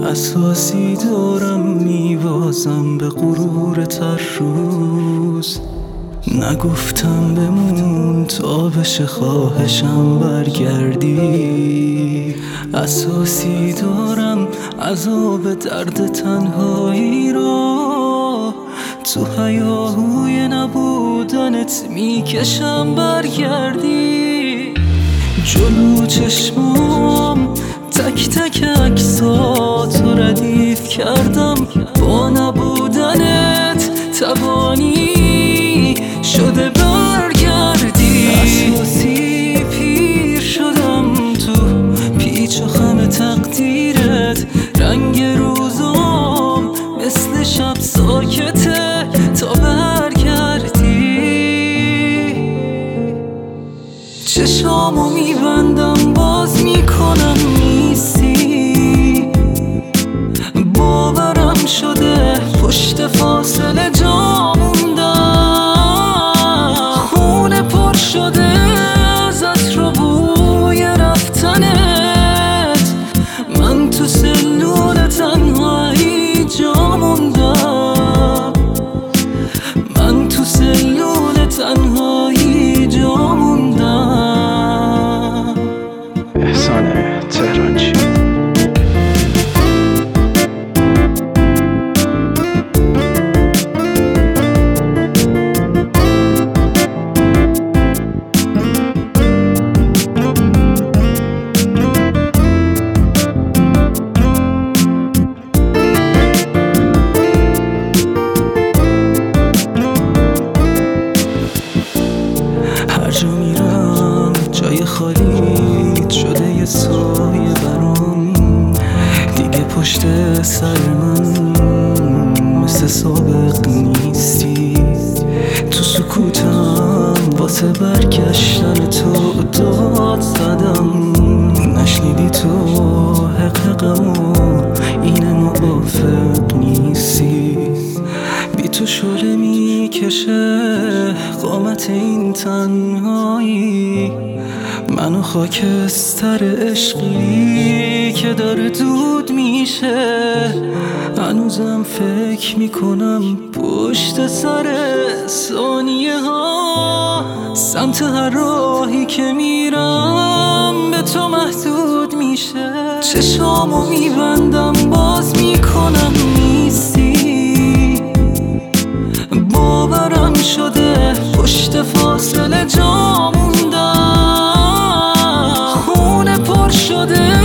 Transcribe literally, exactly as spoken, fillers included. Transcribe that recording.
اساسی دارم میوازم به غرور تر روز. نگفتم بمون تا بشه خواهشم برگردی. اساسی دارم عذاب درد تنهایی را، تو هیاهوی نبودنت میکشم برگردی. جلو چشمام تک تک عکساتو ردیف کردم، با نبودنت توانی شده برگردی. اساسی پیر شدم تو پیچ و خم تقدیرت، رنگ روزام مثل شب ساکته تا برگردی. چشامو میبندم باز میکنم نیستی، باورم شده پشت فاصله جا موندم. خونه پر شده از عطر و بوی رفتنت، من تو سلول تنهایی جا موندم. من تو سلول تنهایی جا موندم. احسان تهرانچی. هر جا میرم جای خالی شده یه سایه برام، دیگه پشت سر من مثل سابق نیستی. تو سکوتم واسه برگشتن تو داد زدم، نشنیدی تو حقیقمو اینه موافق نیستی. بی تو شعله میکشه قامت این تنهایی، منو خاکستر عشقی که داره دود میشه. هنوزم فکر میکنم پشت سر ثانیه ها، سمت هر راهی که میرم به تو محدود میشه. چشامو میبندم باز میکنم نیستی، باورم شده پشت فاصله جا موندم. خونه پر شده